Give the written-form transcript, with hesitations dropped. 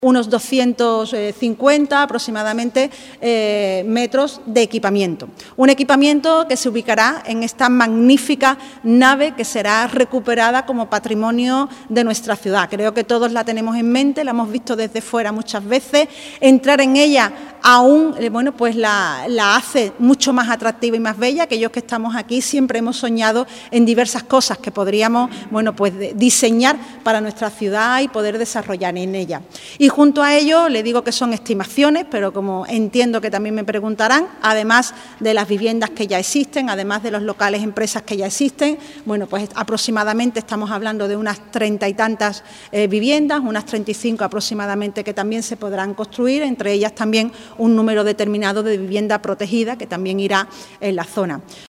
unos 250 aproximadamente metros de equipamiento. Un equipamiento que se ubicará en esta magnífica nave que será recuperada como patrimonio de nuestra ciudad. Creo que todos la tenemos en mente, la hemos visto desde fuera muchas veces. Entrar en ella aún pues la hace mucho más atractiva y más bella. Aquellos que estamos aquí siempre hemos soñado en diversas cosas que podríamos pues diseñar para nuestra ciudad y poder desarrollar en ella. Y junto a ello, le digo que son estimaciones, pero como entiendo que también me preguntarán, además de las viviendas que ya existen, además de los locales, empresas que ya existen, pues aproximadamente estamos hablando de unas 30 y tantas viviendas, unas 35 aproximadamente que también se podrán construir, entre ellas también un número determinado de vivienda protegida que también irá en la zona.